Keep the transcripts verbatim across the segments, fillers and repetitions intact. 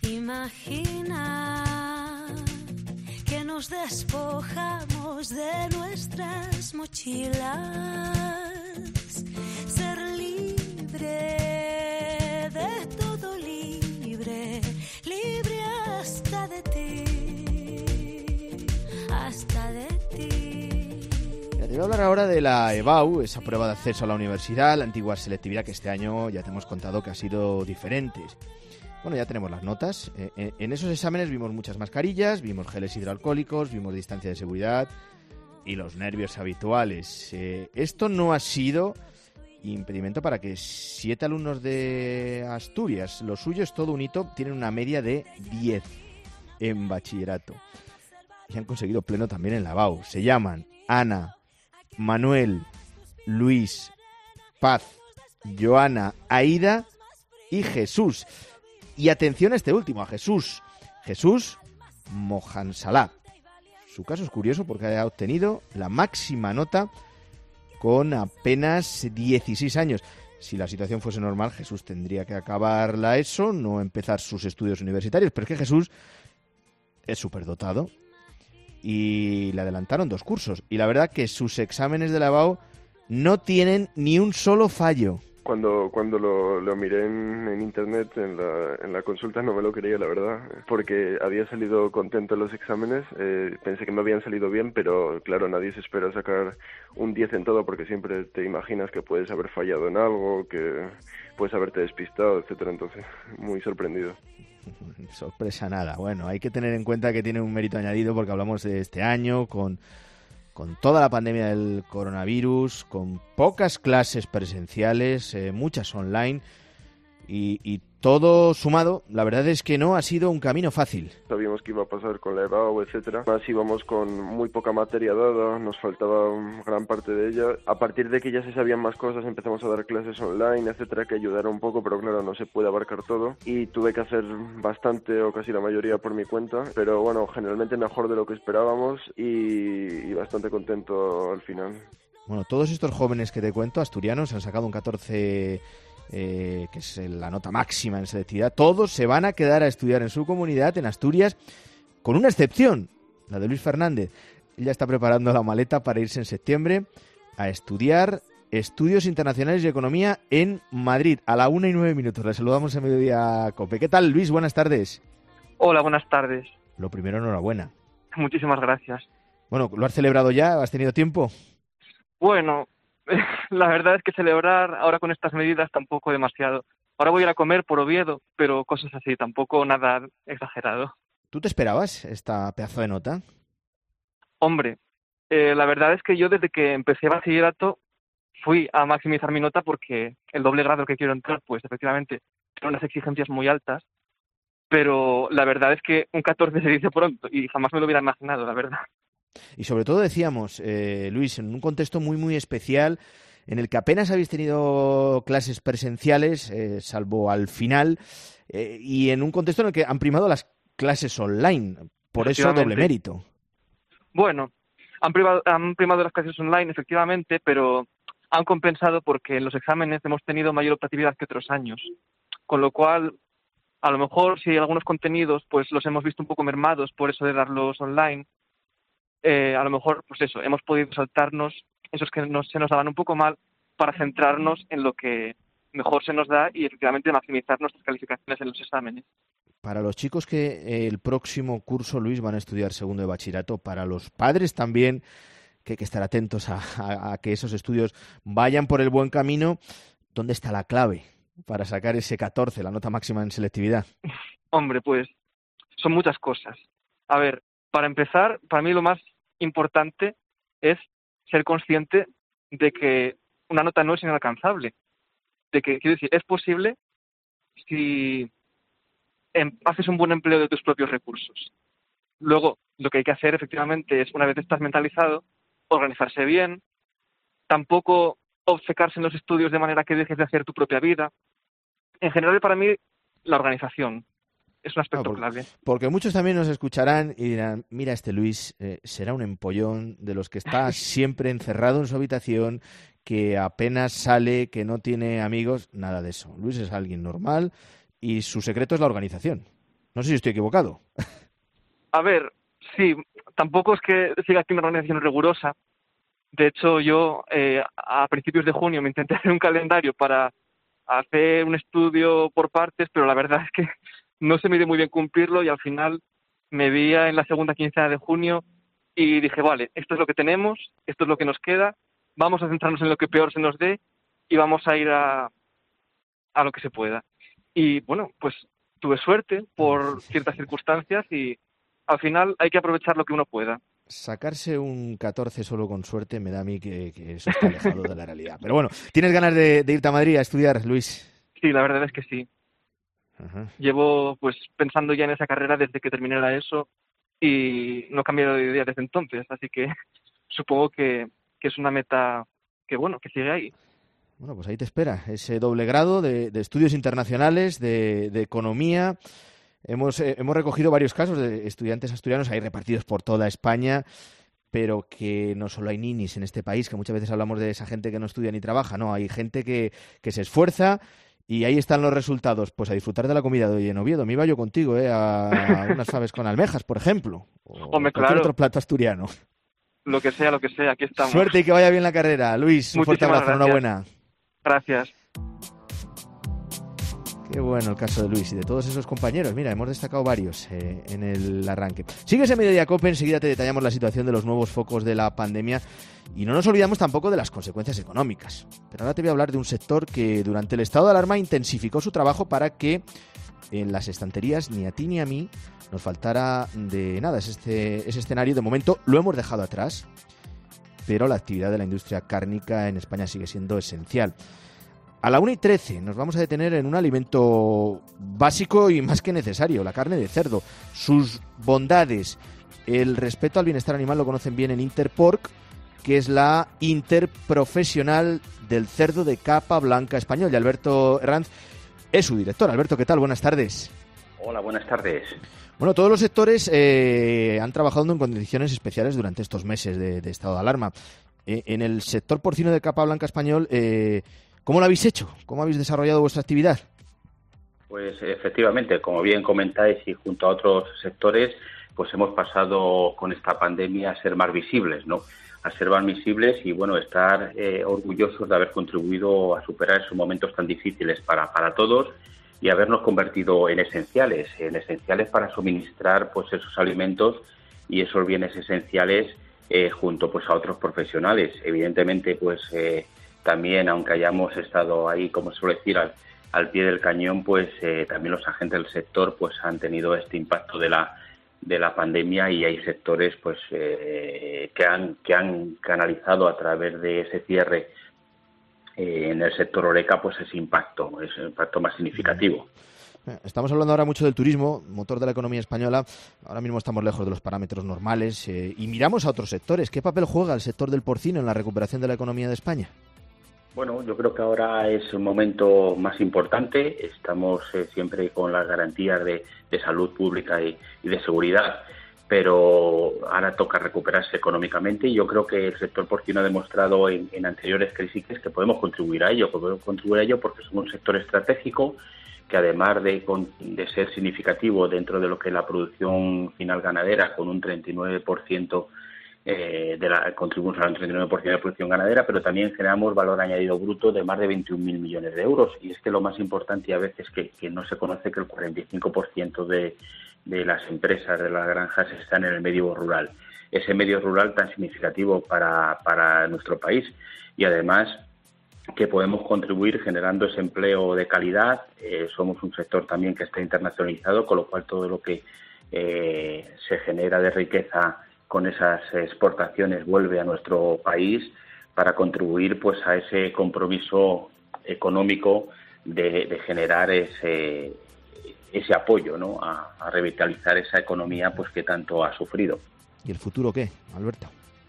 Imagina que nos despojamos de nuestras mochilas, ser libre de todo, libre, libre hasta de ti, hasta de ti. Te voy a hablar ahora de la E B A U, esa prueba de acceso a la universidad, la antigua selectividad que este año ya te hemos contado que ha sido diferente. Bueno, ya tenemos las notas. Eh, en esos exámenes vimos muchas mascarillas, vimos geles hidroalcohólicos, vimos distancia de seguridad y los nervios habituales. Eh, esto no ha sido impedimento para que siete alumnos de Asturias, lo suyo es todo un hito, tienen una media de diez en bachillerato. Y han conseguido pleno también en la E B A U. Se llaman Ana, Manuel, Luis, Paz, Joana, Aida y Jesús. Y atención a este último, a Jesús. Jesús Mohansalá. Su caso es curioso porque ha obtenido la máxima nota con apenas dieciséis años. Si la situación fuese normal, Jesús tendría que acabar la ESO, no empezar sus estudios universitarios. Pero es que Jesús es superdotado y le adelantaron dos cursos. Y la verdad que sus exámenes de la E B A U no tienen ni un solo fallo. Cuando cuando lo, lo miré en, en internet, en la, en la consulta, no me lo creía, la verdad, porque había salido contento en los exámenes, eh, pensé que me habían salido bien, pero claro, nadie se espera sacar un diez en todo, porque siempre te imaginas que puedes haber fallado en algo, que puedes haberte despistado, etcétera. Entonces, muy sorprendido. Sorpresa nada. Bueno, hay que tener en cuenta que tiene un mérito añadido porque hablamos de este año con... con toda la pandemia del coronavirus, con pocas clases presenciales, eh, muchas online y, y todo sumado, la verdad es que no ha sido un camino fácil. Sabíamos que iba a pasar con la E B A U, etcétera. Más íbamos con muy poca materia dada, nos faltaba gran parte de ella. A partir de que ya se sabían más cosas, empezamos a dar clases online, etcétera, que ayudaron un poco, pero claro, no se puede abarcar todo. Y tuve que hacer bastante, o casi la mayoría, por mi cuenta. Pero bueno, generalmente mejor de lo que esperábamos y, y bastante contento al final. Bueno, todos estos jóvenes que te cuento, asturianos, han sacado un catorce... Eh, que es la nota máxima en selectividad, todos se van a quedar a estudiar en su comunidad, en Asturias, con una excepción, la de Luis Fernández. Él ya está preparando la maleta para irse en septiembre a estudiar Estudios Internacionales y Economía en Madrid, a la una y nueve minutos. Le saludamos en Mediodía Cope. ¿Qué tal, Luis? Buenas tardes. Hola, buenas tardes. Lo primero, enhorabuena. Muchísimas gracias. Bueno, ¿lo has celebrado ya? ¿Has tenido tiempo? Bueno... La verdad es que celebrar ahora con estas medidas tampoco demasiado. Ahora voy a ir a comer por Oviedo, pero cosas así, tampoco nada exagerado. ¿Tú te esperabas esta pedazo de nota? Hombre, eh, la verdad es que yo desde que empecé bachillerato fui a maximizar mi nota porque el doble grado que quiero entrar, pues efectivamente, tiene unas exigencias muy altas, pero la verdad es que un catorce se dice pronto y jamás me lo hubiera imaginado, la verdad. Y sobre todo decíamos, eh, Luis, en un contexto muy, muy especial, en el que apenas habéis tenido clases presenciales, eh, salvo al final, eh, y en un contexto en el que han primado las clases online, por eso doble mérito. Bueno, han primado, han primado las clases online, efectivamente, pero han compensado porque en los exámenes hemos tenido mayor optatividad que otros años, con lo cual, a lo mejor, si algunos contenidos pues los hemos visto un poco mermados por eso de darlos online, Eh, a lo mejor, pues eso, hemos podido saltarnos esos que nos, se nos daban un poco mal para centrarnos en lo que mejor se nos da y efectivamente maximizar nuestras calificaciones en los exámenes. Para los chicos que eh, el próximo curso, Luis, van a estudiar segundo de bachillerato, para los padres también, que hay que estar atentos a, a, a que esos estudios vayan por el buen camino, ¿dónde está la clave para sacar ese catorce, la nota máxima en selectividad? Hombre, pues son muchas cosas. A ver, para empezar, para mí lo más importante es ser consciente de que una nota no es inalcanzable. De que, quiero decir, es posible si em, haces un buen empleo de tus propios recursos. Luego, lo que hay que hacer efectivamente es, una vez estás mentalizado, organizarse bien, tampoco obcecarse en los estudios de manera que dejes de hacer tu propia vida. En general, para mí, la organización es un aspecto no, porque, clave. Porque muchos también nos escucharán y dirán, mira, este Luis eh, será un empollón de los que está siempre encerrado en su habitación, que apenas sale, que no tiene amigos, nada de eso. Luis es alguien normal y su secreto es la organización. No sé si estoy equivocado. A ver, sí, tampoco es que siga aquí una organización rigurosa. De hecho, yo eh, a principios de junio me intenté hacer un calendario para hacer un estudio por partes, pero la verdad es que no se me dio muy bien cumplirlo y al final me vi en la segunda quincena de junio y dije, vale, esto es lo que tenemos, esto es lo que nos queda, vamos a centrarnos en lo que peor se nos dé y vamos a ir a, a lo que se pueda. Y bueno, pues tuve suerte por ciertas circunstancias y al final hay que aprovechar lo que uno pueda. Sacarse un catorce solo con suerte me da a mí que, que eso está alejado de la realidad. Pero bueno, ¿tienes ganas de, de irte a Madrid a estudiar, Luis? Sí, la verdad es que sí. Ajá. Llevo pues pensando ya en esa carrera desde que terminé la ESO y no he cambiado de idea desde entonces, así que supongo que, que es una meta que bueno, que sigue ahí. Bueno, pues ahí te espera ese doble grado de, de estudios internacionales, de, de economía. Hemos, eh, hemos recogido varios casos de estudiantes asturianos ahí repartidos por toda España, pero que no solo hay ninis en este país, que muchas veces hablamos de esa gente que no estudia ni trabaja, no, hay gente que, que se esfuerza y ahí están los resultados. Pues a disfrutar de la comida de hoy en Oviedo. Me iba yo contigo, ¿eh? A unas faves con almejas, por ejemplo, o Hombre, cualquier claro. otro plato asturiano. Lo que sea, lo que sea, aquí estamos. Suerte y que vaya bien la carrera. Luis, un fuerte Muchísimas abrazo, gracias. enhorabuena. Gracias. Qué bueno el caso de Luis y de todos esos compañeros. Mira, hemos destacado varios eh, en el arranque. Sigues en Mediodía Cope, enseguida te detallamos la situación de los nuevos focos de la pandemia y no nos olvidamos tampoco de las consecuencias económicas. Pero ahora te voy a hablar de un sector que durante el estado de alarma intensificó su trabajo para que en las estanterías ni a ti ni a mí nos faltara de nada. Es este, ese escenario de momento lo hemos dejado atrás, pero la actividad de la industria cárnica en España sigue siendo esencial. A la una y trece nos vamos a detener en un alimento básico y más que necesario, la carne de cerdo. Sus bondades, el respeto al bienestar animal lo conocen bien en Interpork, que es la interprofesional del cerdo de capa blanca español. Y Alberto Herranz es su director. Alberto, ¿qué tal? Buenas tardes. Hola, buenas tardes. Bueno, todos los sectores eh, han trabajado en condiciones especiales durante estos meses de, de estado de alarma. Eh, en el sector porcino de capa blanca español, eh, ¿cómo lo habéis hecho? ¿Cómo habéis desarrollado vuestra actividad? Pues efectivamente, como bien comentáis y junto a otros sectores, pues hemos pasado con esta pandemia a ser más visibles, ¿no? A ser más visibles y, bueno, estar eh, orgullosos de haber contribuido a superar esos momentos tan difíciles para, para todos y habernos convertido en esenciales, en esenciales para suministrar pues esos alimentos y esos bienes esenciales eh, junto pues a otros profesionales. Evidentemente, pues eh, también, aunque hayamos estado ahí, como se suele decir, al, al pie del cañón, pues eh, también los agentes del sector pues han tenido este impacto de la de la pandemia y hay sectores pues eh, que han que han canalizado a través de ese cierre eh, en el sector Horeca pues ese impacto, ese impacto más significativo. Estamos hablando ahora mucho del turismo, motor de la economía española. Ahora mismo estamos lejos de los parámetros normales eh, y miramos a otros sectores. ¿Qué papel juega el sector del porcino en la recuperación de la economía de España? Bueno, yo creo que ahora es un momento más importante. Estamos eh, siempre con las garantías de, de salud pública y, y de seguridad, pero ahora toca recuperarse económicamente y yo creo que el sector porcino ha demostrado en, en anteriores crisis que podemos contribuir a ello, que podemos contribuir a ello porque somos un sector estratégico que además de, de ser significativo dentro de lo que es la producción final ganadera, con un treinta y nueve por ciento eh, de la, contribuimos al treinta y nueve por ciento de la producción ganadera, pero también generamos valor añadido bruto de más de veintiún mil millones de euros. Y es que lo más importante y a veces que, que no se conoce que el cuarenta y cinco por ciento de, de las empresas, de las granjas, están en el medio rural. Ese medio rural tan significativo para, para nuestro país y además que podemos contribuir generando ese empleo de calidad. Eh, somos un sector también que está internacionalizado, con lo cual todo lo que eh, se genera de riqueza con esas exportaciones vuelve a nuestro país para contribuir pues a ese compromiso económico de, de generar ese, ese apoyo, ¿no? a, a revitalizar esa economía pues que tanto ha sufrido. ¿Y el futuro qué, Alberto?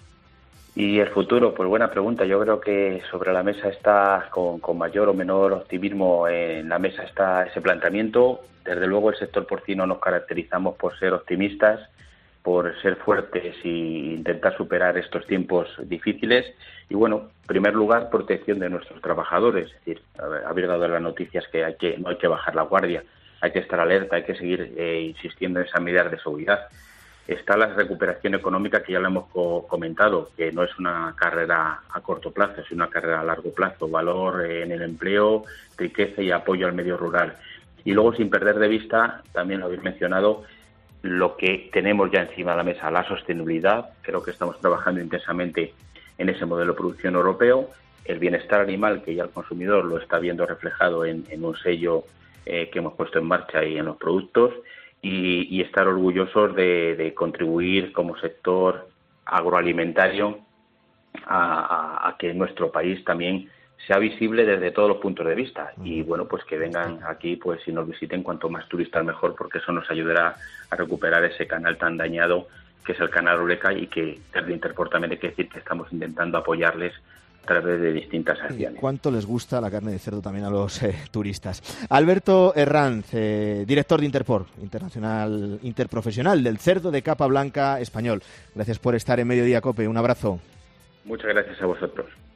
Y el futuro, pues buena pregunta. Yo creo que sobre la mesa está, con, con mayor o menor optimismo, en la mesa está ese planteamiento. Desde luego el sector porcino nos caracterizamos por ser optimistas, por ser fuertes e intentar superar estos tiempos difíciles. Y bueno, en primer lugar, protección de nuestros trabajadores. Es decir, habéis dado las noticias que, hay que no hay que bajar la guardia. hay que estar alerta, hay que seguir eh, insistiendo en esas medidas de seguridad. Está la recuperación económica, que ya lo hemos co- comentado, que no es una carrera a corto plazo, es una carrera a largo plazo, valor eh, en el empleo, riqueza y apoyo al medio rural. Y luego, sin perder de vista, también lo habéis mencionado, lo que tenemos ya encima de la mesa, la sostenibilidad. Creo que estamos trabajando intensamente en ese modelo de producción europeo, el bienestar animal, que ya el consumidor lo está viendo reflejado en, en un sello eh, que hemos puesto en marcha y en los productos, y, y estar orgullosos de, de contribuir como sector agroalimentario a, a, a que nuestro país también sea visible desde todos los puntos de vista. Y bueno, pues que vengan aquí, pues si nos visiten, cuanto más turistas mejor, porque eso nos ayudará a recuperar ese canal tan dañado que es el canal Oreca, y que desde Interport también hay que decir que estamos intentando apoyarles a través de distintas acciones. ¿Cuánto les gusta la carne de cerdo también a los eh, turistas? Alberto Herranz, eh, director de Interport, internacional interprofesional del cerdo de capa blanca español. Gracias por estar en Mediodía COPE. Un abrazo. Muchas gracias a vosotros.